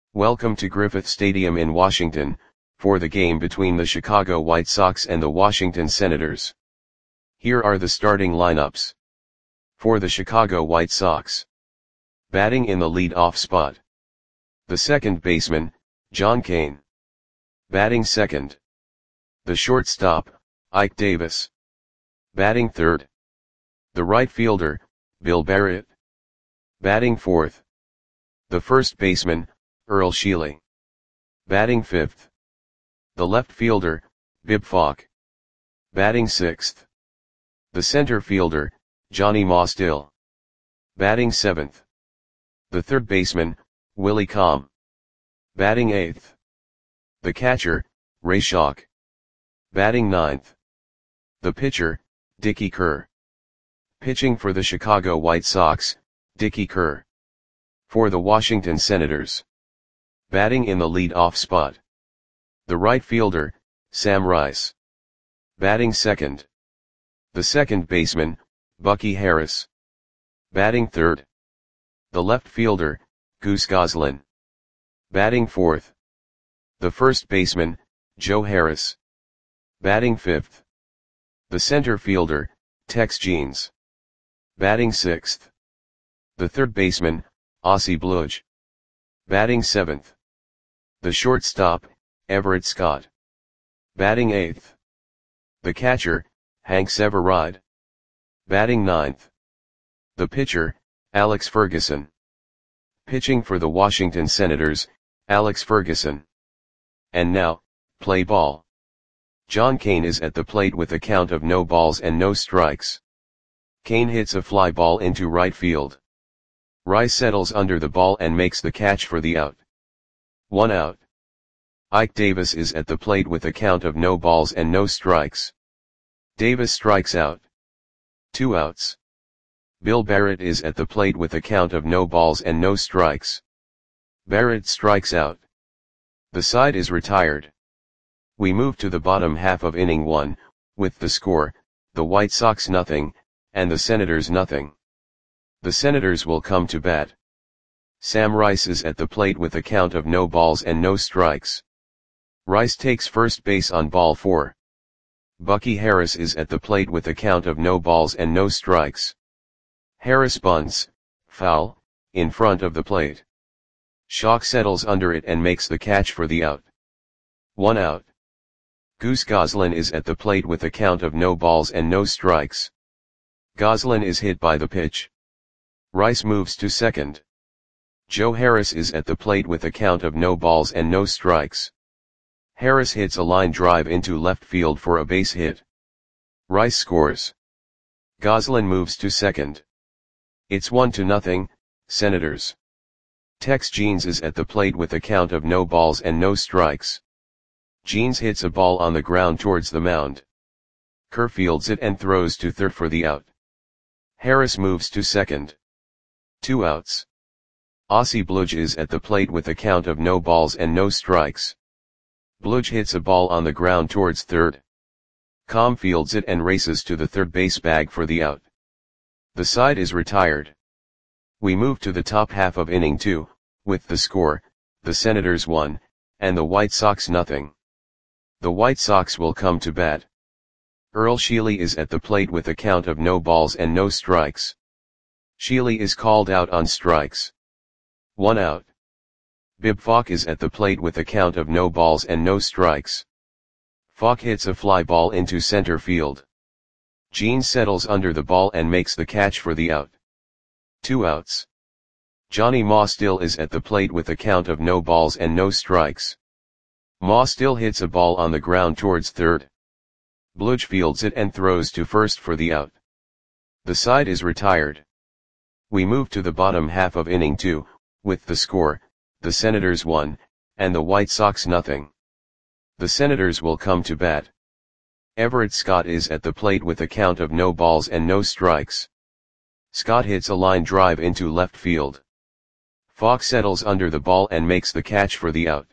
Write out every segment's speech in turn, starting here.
Welcome to Griffith Stadium in Washington, for the game between the Chicago White Sox and the Washington Senators. Here are the starting lineups. For the Chicago White Sox. Batting in the lead-off spot. The second baseman, John Kane. Batting second. The shortstop, Ike Davis. Batting third. The right fielder, Bill Barrett. Batting fourth. The first baseman, Earl Sheely. Batting fifth. The left fielder, Bib Falk. Batting sixth. The center fielder, Johnny Mostill. Batting seventh. The third baseman, Willie Comm. Batting eighth. The catcher, Ray Schalk. Batting ninth. The pitcher, Dickie Kerr. Pitching for the Chicago White Sox, Dickie Kerr. For the Washington Senators. Batting in the lead-off spot. The right fielder, Sam Rice. Batting second. The second baseman, Bucky Harris. Batting third. The left fielder, Goose Goslin. Batting fourth. The first baseman, Joe Harris. Batting fifth. The center fielder, Tex Jeans. Batting sixth. The third baseman, Ossie Bludge. Batting seventh. The shortstop, Everett Scott. Batting eighth. The catcher, Hank Severide. Batting ninth. The pitcher, Alex Ferguson. Pitching for the Washington Senators, Alex Ferguson. And now, play ball. John Kane is at the plate with a count of no balls and no strikes. Kane hits a fly ball into right field. Rice settles under the ball and makes the catch for the out. 1 out. Ike Davis is at the plate with a count of no balls and no strikes. Davis strikes out. 2 outs. Bill Barrett is at the plate with a count of no balls and no strikes. Barrett strikes out. The side is retired. We move to the bottom half of inning 1, with the score, the White Sox 0, and the Senators 0. The Senators will come to bat. Sam Rice is at the plate with a count of no balls and no strikes. Rice takes first base on ball 4. Bucky Harris is at the plate with a count of no balls and no strikes. Harris bunts, foul, in front of the plate. Schalk settles under it and makes the catch for the out. 1 out. Goose Goslin is at the plate with a count of no balls and no strikes. Goslin is hit by the pitch. Rice moves to second. Joe Harris is at the plate with a count of no balls and no strikes. Harris hits a line drive into left field for a base hit. Rice scores. Goslin moves to second. It's 1-0, Senators. Tex Jeans is at the plate with a count of no balls and no strikes. Jeans hits a ball on the ground towards the mound. Kerr fields it and throws to third for the out. Harris moves to second. 2 outs. Ossie Bludge is at the plate with a count of no balls and no strikes. Bludge hits a ball on the ground towards third. Comm fields it and races to the third base bag for the out. The side is retired. We move to the top half of inning 2, with the score, the Senators 1, and the White Sox 0. The White Sox will come to bat. Earl Sheely is at the plate with a count of no balls and no strikes. Sheely is called out on strikes. 1 out. Bib Falk is at the plate with a count of no balls and no strikes. Falk hits a fly ball into center field. Jeans settles under the ball and makes the catch for the out. 2 outs. Johnny Mostill is at the plate with a count of no balls and no strikes. Mostill hits a ball on the ground towards third. Bludge fields it and throws to first for the out. The side is retired. We move to the bottom half of inning 2, with the score, the Senators 1, and the White Sox 0. The Senators will come to bat. Everett Scott is at the plate with a count of no balls and no strikes. Scott hits a line drive into left field. Falk settles under the ball and makes the catch for the out.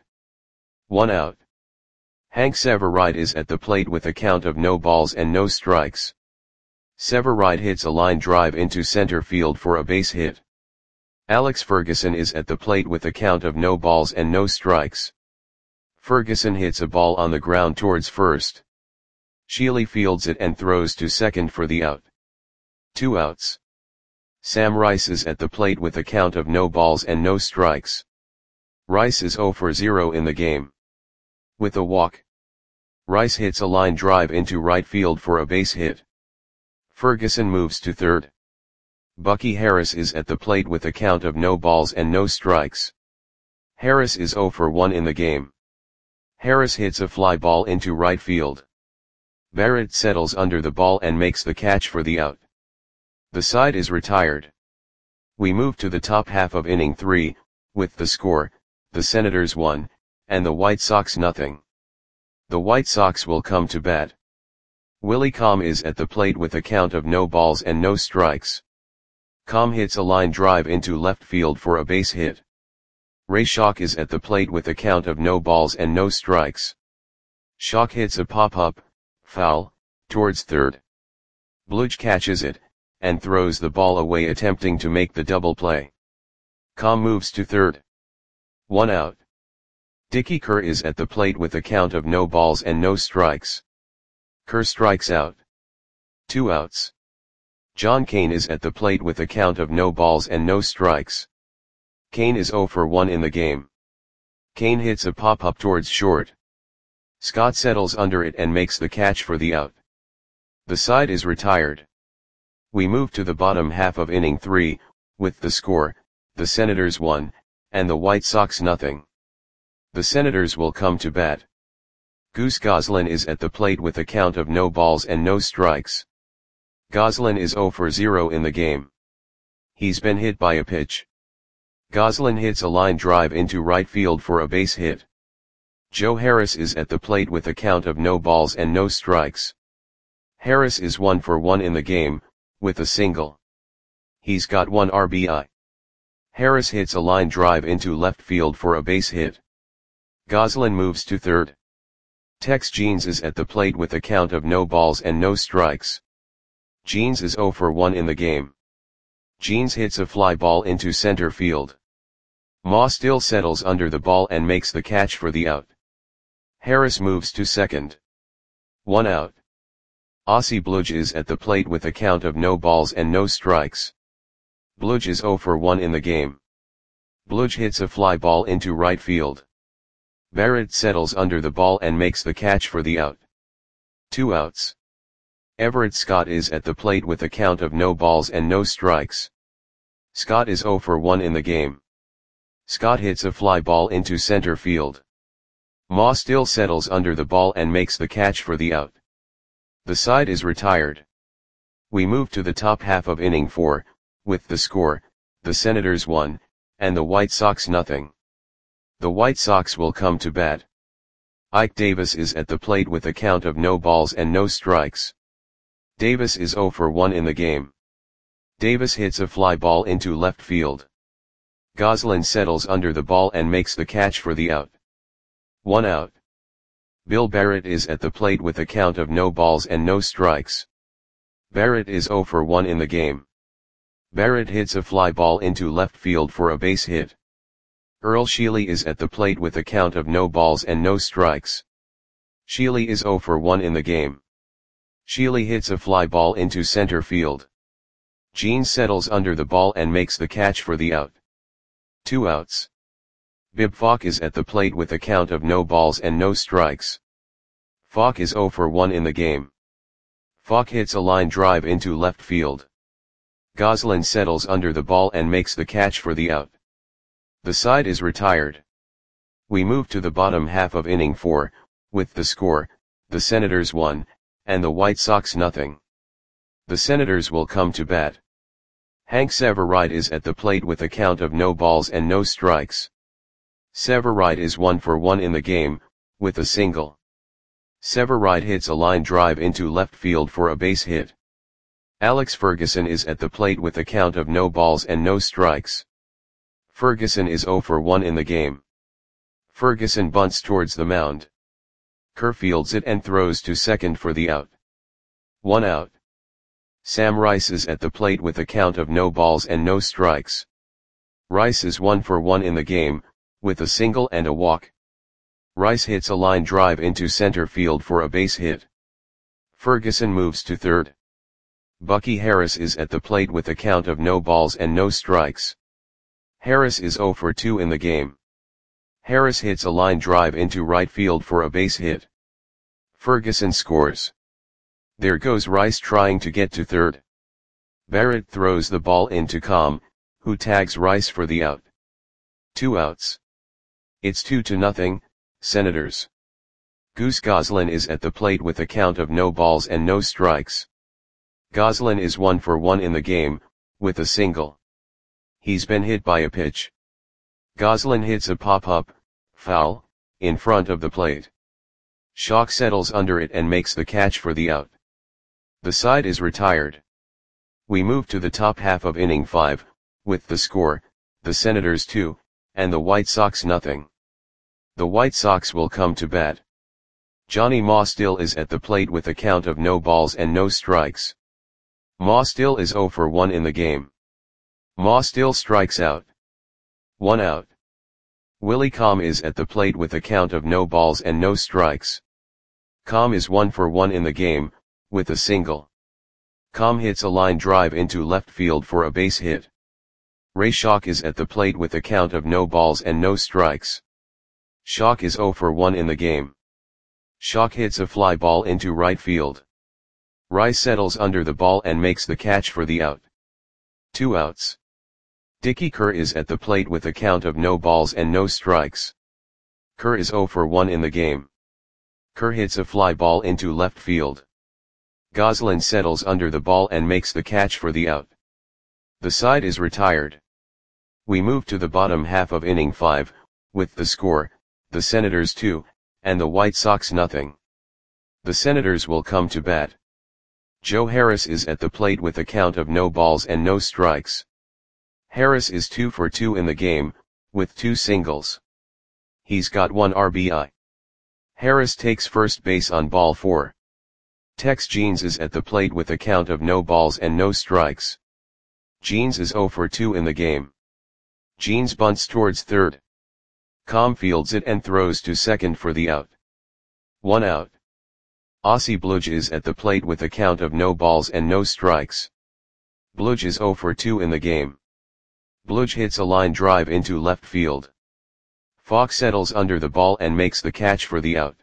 1 out. Hank Severide is at the plate with a count of no balls and no strikes. Severide hits a line drive into center field for a base hit. Alex Ferguson is at the plate with a count of no balls and no strikes. Ferguson hits a ball on the ground towards first. Sheely fields it and throws to second for the out. 2 outs. Sam Rice is at the plate with a count of no balls and no strikes. Rice is 0 for 0 in the game. With a walk, Rice hits a line drive into right field for a base hit. Ferguson moves to third. Bucky Harris is at the plate with a count of no balls and no strikes. Harris is 0 for 1 in the game. Harris hits a fly ball into right field. Barrett settles under the ball and makes the catch for the out. The side is retired. We move to the top half of inning 3, with the score, the Senators 1, and the White Sox nothing. The White Sox will come to bat. Willie Comm is at the plate with a count of no balls and no strikes. Comm hits a line drive into left field for a base hit. Ray Schock is at the plate with a count of no balls and no strikes. Schock hits a pop-up, foul, towards third. Bludge catches it, and throws the ball away attempting to make the double play. Comm moves to third. 1 out. Dickie Kerr is at the plate with a count of no balls and no strikes. Kerr strikes out. 2 outs. John Kane is at the plate with a count of no balls and no strikes. Kane is 0 for 1 in the game. Kane hits a pop-up towards short. Scott settles under it and makes the catch for the out. The side is retired. We move to the bottom half of inning 3, with the score, the Senators 1, and the White Sox nothing. The Senators will come to bat. Goose Goslin is at the plate with a count of no balls and no strikes. Goslin is 0 for 0 in the game. He's been hit by a pitch. Goslin hits a line drive into right field for a base hit. Joe Harris is at the plate with a count of no balls and no strikes. Harris is 1 for 1 in the game, with a single. He's got 1 RBI. Harris hits a line drive into left field for a base hit. Goslin moves to third. Tex Jeans is at the plate with a count of no balls and no strikes. Jeans is 0 for 1 in the game. Jeans hits a fly ball into center field. Ma still settles under the ball and makes the catch for the out. Harris moves to second. 1 out. Ossie Bludge is at the plate with a count of no balls and no strikes. Bludge is 0 for 1 in the game. Bludge hits a fly ball into right field. Barrett settles under the ball and makes the catch for the out. 2 outs. Everett Scott is at the plate with a count of no balls and no strikes. Scott is 0 for 1 in the game. Scott hits a fly ball into center field. Ma still settles under the ball and makes the catch for the out. The side is retired. We move to the top half of inning 4, with the score, the Senators 1, and the White Sox nothing. The White Sox will come to bat. Ike Davis is at the plate with a count of no balls and no strikes. Davis is 0 for 1 in the game. Davis hits a fly ball into left field. Goslin settles under the ball and makes the catch for the out. 1 out. Bill Barrett is at the plate with a count of no balls and no strikes. Barrett is 0 for 1 in the game. Barrett hits a fly ball into left field for a base hit. Earl Sheely is at the plate with a count of no balls and no strikes. Sheely is 0 for 1 in the game. Sheely hits a fly ball into center field. Jeans settles under the ball and makes the catch for the out. 2 outs. Bib Falk is at the plate with a count of no balls and no strikes. Falk is 0 for 1 in the game. Falk hits a line drive into left field. Goslin settles under the ball and makes the catch for the out. The side is retired. We move to the bottom half of inning 4, with the score, the Senators 1, and the White Sox nothing. The Senators will come to bat. Hank Severide is at the plate with a count of no balls and no strikes. Severide is 1 for 1 in the game, with a single. Severide hits a line drive into left field for a base hit. Alex Ferguson is at the plate with a count of no balls and no strikes. Ferguson is 0 for 1 in the game. Ferguson bunts towards the mound. Kerr fields it and throws to second for the out. 1 out. Sam Rice is at the plate with a count of no balls and no strikes. Rice is 1 for 1 in the game, with a single and a walk. Rice hits a line drive into center field for a base hit. Ferguson moves to third. Bucky Harris is at the plate with a count of no balls and no strikes. Harris is 0 for 2 in the game. Harris hits a line drive into right field for a base hit. Ferguson scores. There goes Rice trying to get to third. Barrett throws the ball into Com, who tags Rice for the out. 2 outs. It's 2-0, Senators. Goose Goslin is at the plate with a count of no balls and no strikes. Goslin is 1 for 1 in the game, with a single. He's been hit by a pitch. Goslin hits a pop-up, foul, in front of the plate. Schock settles under it and makes the catch for the out. The side is retired. We move to the top half of inning 5, with the score, the Senators 2, and the White Sox nothing. The White Sox will come to bat. Johnny Mostill is at the plate with a count of no balls and no strikes. Mostill is 0 for 1 in the game. Mostill strikes out. 1 out. Willie Com is at the plate with a count of no balls and no strikes. Com is 1 for 1 in the game, with a single. Com hits a line drive into left field for a base hit. Ray Schock is at the plate with a count of no balls and no strikes. Schock is 0 for 1 in the game. Schock hits a fly ball into right field. Rice settles under the ball and makes the catch for the out. 2 outs. Dickie Kerr is at the plate with a count of no balls and no strikes. Kerr is 0 for 1 in the game. Kerr hits a fly ball into left field. Goslin settles under the ball and makes the catch for the out. The side is retired. We move to the bottom half of inning 5, with the score, the Senators 2, and the White Sox nothing. The Senators will come to bat. Joe Harris is at the plate with a count of no balls and no strikes. Harris is 2 for 2 in the game, with 2 singles. He's got 1 RBI. Harris takes first base on ball 4. Tex Jeans is at the plate with a count of no balls and no strikes. Jeans is 0 for 2 in the game. Jeans bunts towards third. Com fields it and throws to second for the out. 1 out. Ossie Bludge is at the plate with a count of no balls and no strikes. Bludge is 0 for 2 in the game. Bludge hits a line drive into left field. Fox settles under the ball and makes the catch for the out.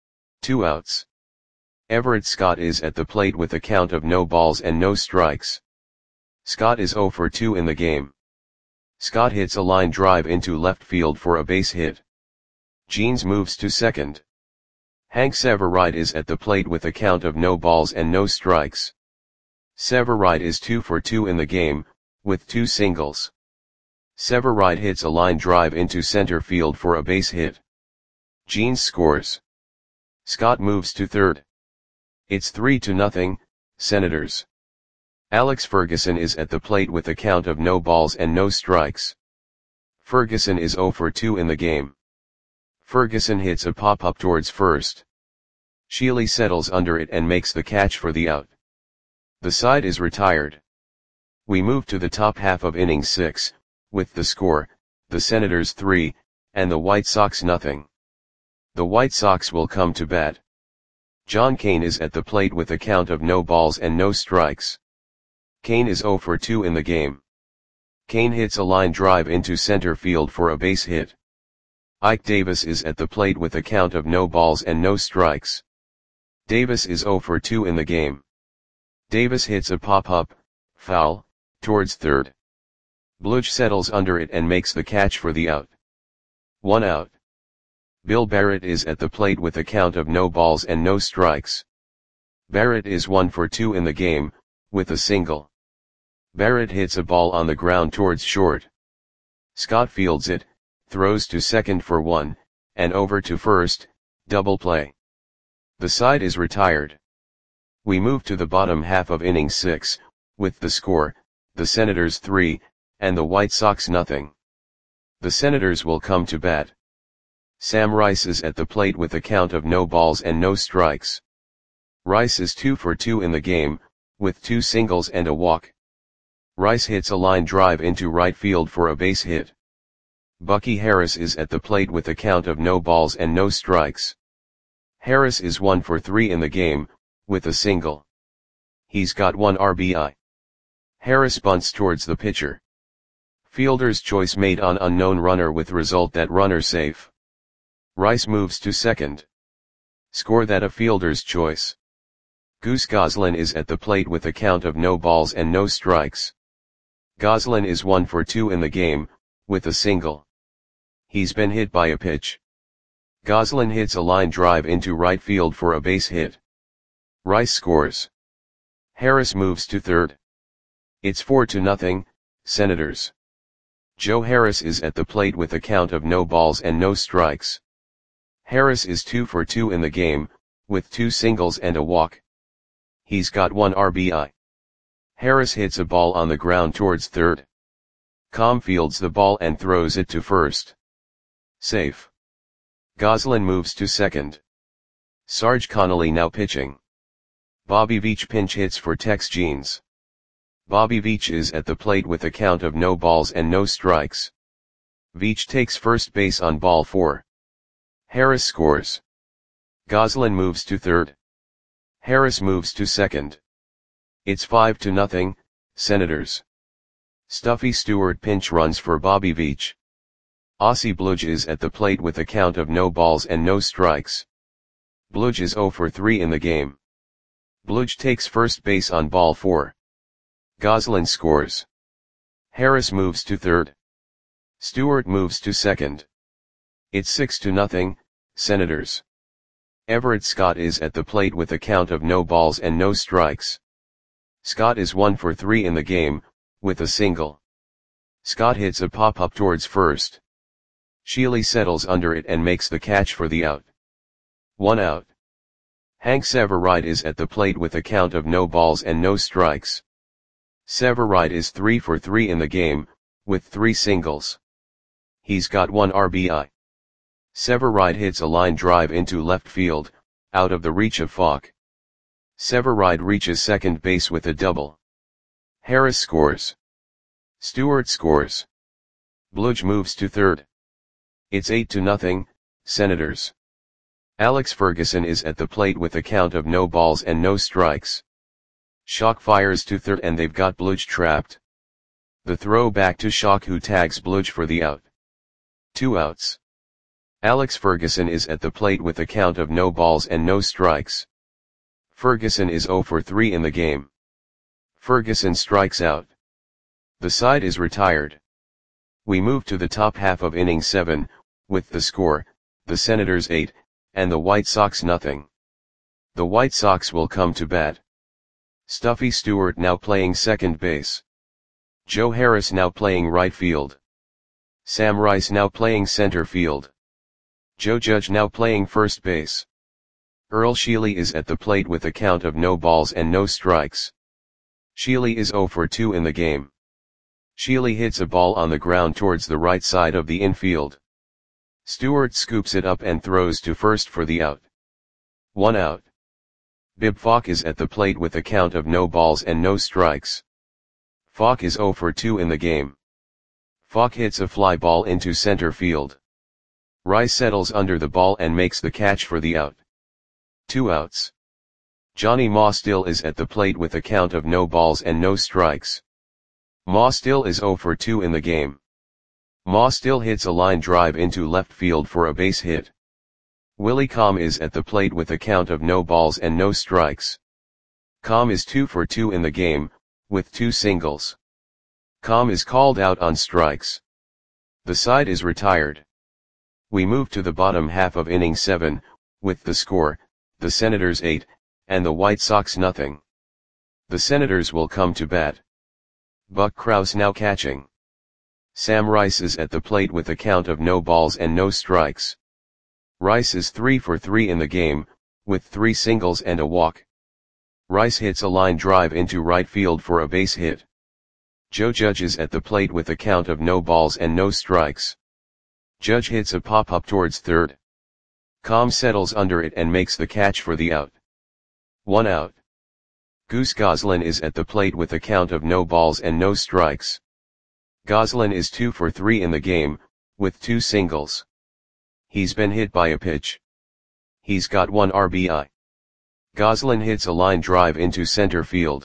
2 outs. Everett Scott is at the plate with a count of no balls and no strikes. Scott is 0 for 2 in the game. Scott hits a line drive into left field for a base hit. Jeans moves to second. Hank Severide is at the plate with a count of no balls and no strikes. Severide is 2 for 2 in the game, with 2 singles. Severide hits a line drive into center field for a base hit. Jeans scores. Scott moves to third. It's 3-0, Senators. Alex Ferguson is at the plate with a count of no balls and no strikes. Ferguson is 0 for 2 in the game. Ferguson hits a pop-up towards first. Shealy settles under it and makes the catch for the out. The side is retired. We move to the top half of inning 6, with the score, the Senators 3, and the White Sox nothing. The White Sox will come to bat. John Kane is at the plate with a count of no balls and no strikes. Kane is 0 for 2 in the game. Kane hits a line drive into center field for a base hit. Ike Davis is at the plate with a count of no balls and no strikes. Davis is 0 for 2 in the game. Davis hits a pop-up, foul, towards third. Bludge settles under it and makes the catch for the out. 1 out. Bill Barrett is at the plate with a count of no balls and no strikes. Barrett is 1 for 2 in the game, with a single. Barrett hits a ball on the ground towards short. Scott fields it, throws to second for 1, and over to first, double play. The side is retired. We move to the bottom half of inning 6, with the score, the Senators 3, and the White Sox nothing. The Senators will come to bat. Sam Rice is at the plate with a count of no balls and no strikes. Rice is 2 for 2 in the game, with 2 singles and a walk. Rice hits a line drive into right field for a base hit. Bucky Harris is at the plate with a count of no balls and no strikes. Harris is 1 for 3 in the game, with a single. He's got 1 RBI. Harris bunts towards the pitcher. Fielder's choice made on unknown runner with result that runner safe. Rice moves to second. Score that a fielder's choice. Goose Goslin is at the plate with a count of no balls and no strikes. Goslin is 1 for 2 in the game, with a single. He's been hit by a pitch. Goslin hits a line drive into right field for a base hit. Rice scores. Harris moves to third. It's 4-0, Senators. Joe Harris is at the plate with a count of no balls and no strikes. Harris is 2 for 2 in the game, with 2 singles and a walk. He's got 1 RBI. Harris hits a ball on the ground towards third. Com fields the ball and throws it to first. Safe. Goslin moves to second. Sarge Connolly now pitching. Bobby Veach pinch hits for Tex Jeans. Bobby Veach is at the plate with a count of no balls and no strikes. Veach takes first base on ball 4. Harris scores. Goslin moves to third. Harris moves to second. It's 5-0, Senators. Stuffy Stewart pinch runs for Bobby Veach. Ossie Bludge is at the plate with a count of no balls and no strikes. Bludge is 0 for 3 in the game. Bludge takes first base on ball 4. Goslin scores. Harris moves to third. Stewart moves to second. It's 6-0, Senators. Everett Scott is at the plate with a count of no balls and no strikes. Scott is 1 for 3 in the game, with a single. Scott hits a pop-up towards first. Sheely settles under it and makes the catch for the out. 1 out. Hank Severide is at the plate with a count of no balls and no strikes. Severide is 3 for 3 in the game, with 3 singles. He's got 1 RBI. Severide hits a line drive into left field, out of the reach of Falk. Severide reaches second base with a double. Harris scores. Stewart scores. Bludge moves to third. It's 8-0, Senators. Alex Ferguson is at the plate with a count of no balls and no strikes. Schock fires to third and they've got Bludge trapped. The throw back to Schock, who tags Bludge for the out. 2 outs. Alex Ferguson is at the plate with a count of no balls and no strikes. Ferguson is 0 for 3 in the game. Ferguson strikes out. The side is retired. We move to the top half of inning 7, with the score, the Senators 8, and the White Sox nothing. The White Sox will come to bat. Stuffy Stewart now playing second base. Joe Harris now playing right field. Sam Rice now playing center field. Joe Judge now playing first base. Earl Sheely is at the plate with a count of no balls and no strikes. Sheely is 0 for 2 in the game. Sheely hits a ball on the ground towards the right side of the infield. Stewart scoops it up and throws to first for the out. 1 out. Bib Falk is at the plate with a count of no balls and no strikes. Falk is 0 for 2 in the game. Falk hits a fly ball into center field. Rice settles under the ball and makes the catch for the out. 2 outs. Johnny Ma still is at the plate with a count of no balls and no strikes. Ma still is 0 for 2 in the game. Ma still hits a line drive into left field for a base hit. Willie Com is at the plate with a count of no balls and no strikes. Com is 2 for 2 in the game, with 2 singles. Com is called out on strikes. The side is retired. We move to the bottom half of inning 7, with the score, the Senators 8, and the White Sox nothing. The Senators will come to bat. Buck Krause now catching. Sam Rice is at the plate with a count of no balls and no strikes. Rice is 3 for 3 in the game, with 3 singles and a walk. Rice hits a line drive into right field for a base hit. Joe Judge is at the plate with a count of no balls and no strikes. Judge hits a pop-up towards third. Com settles under it and makes the catch for the out. 1 out. Goose Goslin is at the plate with a count of no balls and no strikes. Goslin is 2 for 3 in the game, with 2 singles. He's been hit by a pitch. He's got 1 RBI. Goslin hits a line drive into center field.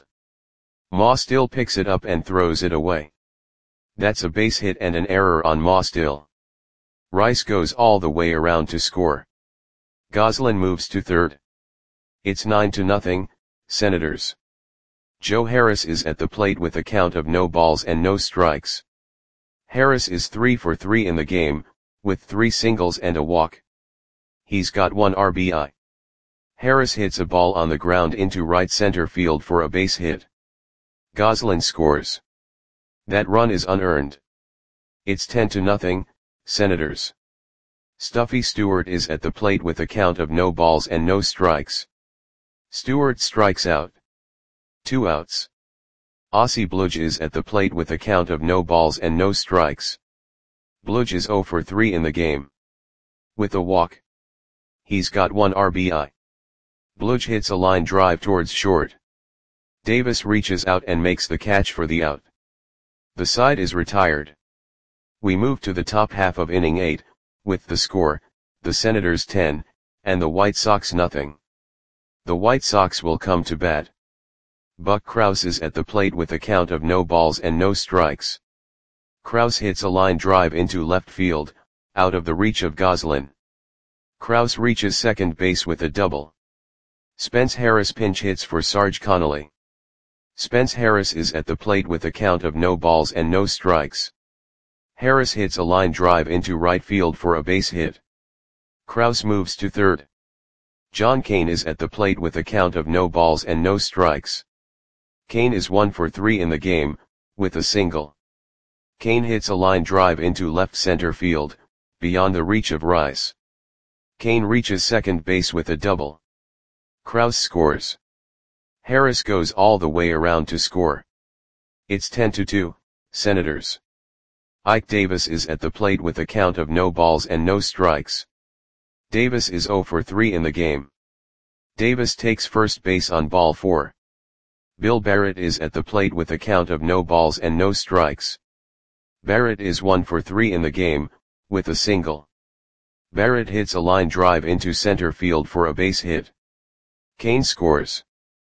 Ma Still picks it up and throws it away. That's a base hit and an error on Ma Still. Rice goes all the way around to score. Goslin moves to third. It's 9-0, Senators. Joe Harris is at the plate with a count of no balls and no strikes. Harris is 3 for 3 in the game, with 3 singles and a walk. He's got 1 RBI. Harris hits a ball on the ground into right center field for a base hit. Goslin scores. That run is unearned. It's 10-0, Senators. Stuffy Stewart is at the plate with a count of no balls and no strikes. Stewart strikes out. 2 outs. Aussie Bludge is at the plate with a count of no balls and no strikes. Bludge is 0 for 3 in the game. With a walk. He's got 1 RBI. Bludge hits a line drive towards short. Davis reaches out and makes the catch for the out. The side is retired. We move to the top half of inning 8, with the score, the Senators 10, and the White Sox nothing. The White Sox will come to bat. Buck Krause is at the plate with a count of no balls and no strikes. Krause hits a line drive into left field, out of the reach of Goslin. Krause reaches second base with a double. Spence Harris pinch hits for Sarge Connolly. Spence Harris is at the plate with a count of no balls and no strikes. Harris hits a line drive into right field for a base hit. Krause moves to third. John Kane is at the plate with a count of no balls and no strikes. Kane is 1 for 3 in the game, with a single. Kane hits a line drive into left center field, beyond the reach of Rice. Kane reaches second base with a double. Krause scores. Harris goes all the way around to score. It's 10-2, Senators. Ike Davis is at the plate with a count of no balls and no strikes. Davis is 0 for 3 in the game. Davis takes first base on ball 4. Bill Barrett is at the plate with a count of no balls and no strikes. Barrett is 1 for 3 in the game, with a single. Barrett hits a line drive into center field for a base hit. Kane scores.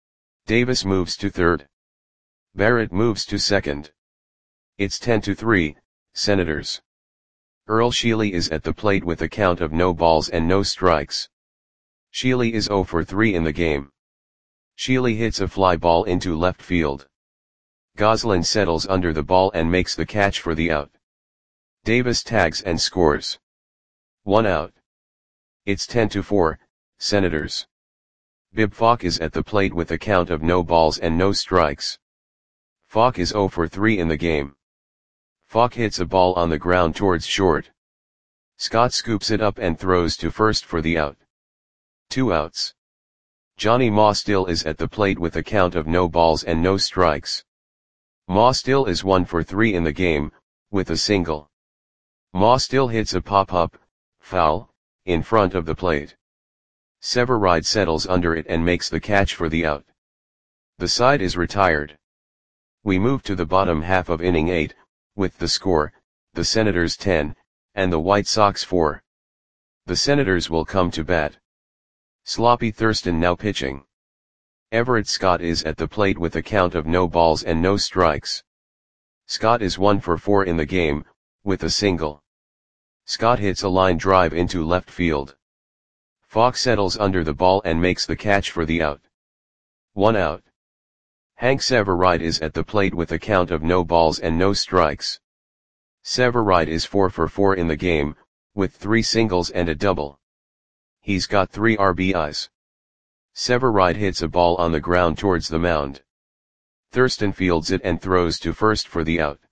Davis moves to third. Barrett moves to second. It's 10-3, Senators. Earl Sheely is at the plate with a count of no balls and no strikes. Sheely is 0 for 3 in the game. Sheely hits a fly ball into left field. Goslin settles under the ball and makes the catch for the out. Davis tags and scores. 1 out. It's 10-4, Senators. Bib Falk is at the plate with a count of no balls and no strikes. Falk is 0 for 3 in the game. Falk hits a ball on the ground towards short. Scott scoops it up and throws to first for the out. 2 outs. Johnny Ma Still is at the plate with a count of no balls and no strikes. Ma Still is 1 for 3 in the game, with a single. Ma Still hits a pop-up, foul, in front of the plate. Severide settles under it and makes the catch for the out. The side is retired. We move to the bottom half of inning 8, with the score, the Senators 10, and the White Sox 4. The Senators will come to bat. Sloppy Thurston now pitching. Everett Scott is at the plate with a count of no balls and no strikes. Scott is 1 for 4 in the game, with a single. Scott hits a line drive into left field. Falk settles under the ball and makes the catch for the out. 1 out. Hank Severide is at the plate with a count of no balls and no strikes. Severide is 4 for 4 in the game, with 3 singles and a double. He's got 3 RBIs. Severide hits a ball on the ground towards the mound. Thurston fields it and throws to first for the out.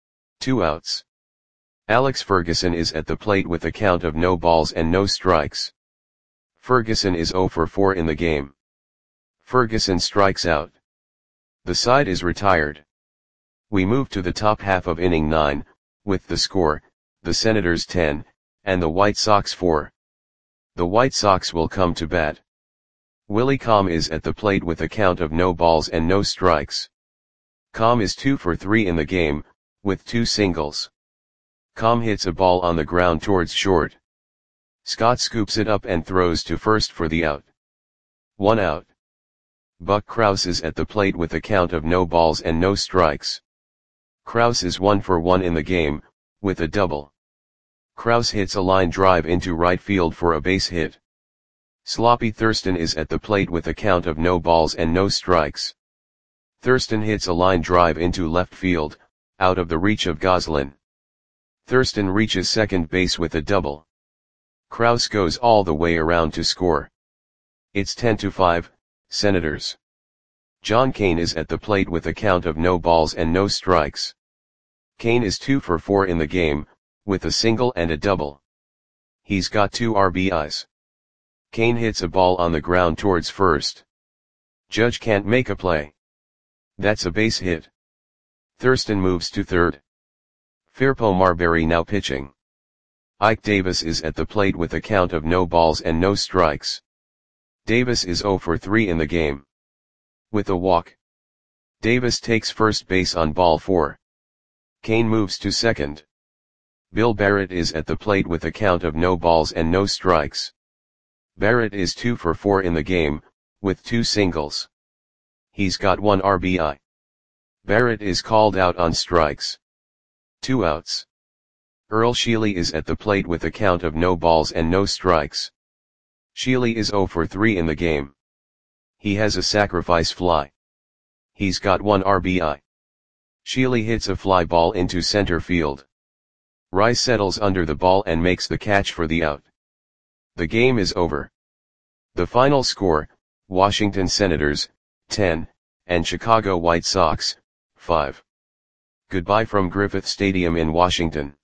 2 outs. Alex Ferguson is at the plate with a count of no balls and no strikes. Ferguson is 0 for 4 in the game. Ferguson strikes out. The side is retired. We move to the top half of inning 9, with the score, the Senators 10, and the White Sox 4. The White Sox will come to bat. Willie Comm is at the plate with a count of no balls and no strikes. Comm is 2 for 3 in the game, with 2 singles. Comm hits a ball on the ground towards short. Scott scoops it up and throws to first for the out. 1 out. Buck Krause is at the plate with a count of no balls and no strikes. Krause is 1 for 1 in the game, with a double. Krause hits a line drive into right field for a base hit. Sloppy Thurston is at the plate with a count of no balls and no strikes. Thurston hits a line drive into left field, out of the reach of Goslin. Thurston reaches second base with a double. Krause goes all the way around to score. It's 10-5, Senators. John Kane is at the plate with a count of no balls and no strikes. Kane is 2 for 4 in the game, with a single and a double. He's got 2 RBIs. Kane hits a ball on the ground towards first. Judge can't make a play. That's a base hit. Thurston moves to third. Firpo Marbury now pitching. Ike Davis is at the plate with a count of no balls and no strikes. Davis is 0 for 3 in the game. With a walk. Davis takes first base on ball 4. Kane moves to second. Bill Barrett is at the plate with a count of no balls and no strikes. Barrett is 2 for 4 in the game, with 2 singles. He's got 1 RBI. Barrett is called out on strikes. 2 outs. Earl Sheely is at the plate with a count of no balls and no strikes. Sheely is 0 for 3 in the game. He has a sacrifice fly. He's got 1 RBI. Sheely hits a fly ball into center field. Rice settles under the ball and makes the catch for the out. The game is over. The final score, Washington Senators, 10, and Chicago White Sox, 5. Goodbye from Griffith Stadium in Washington.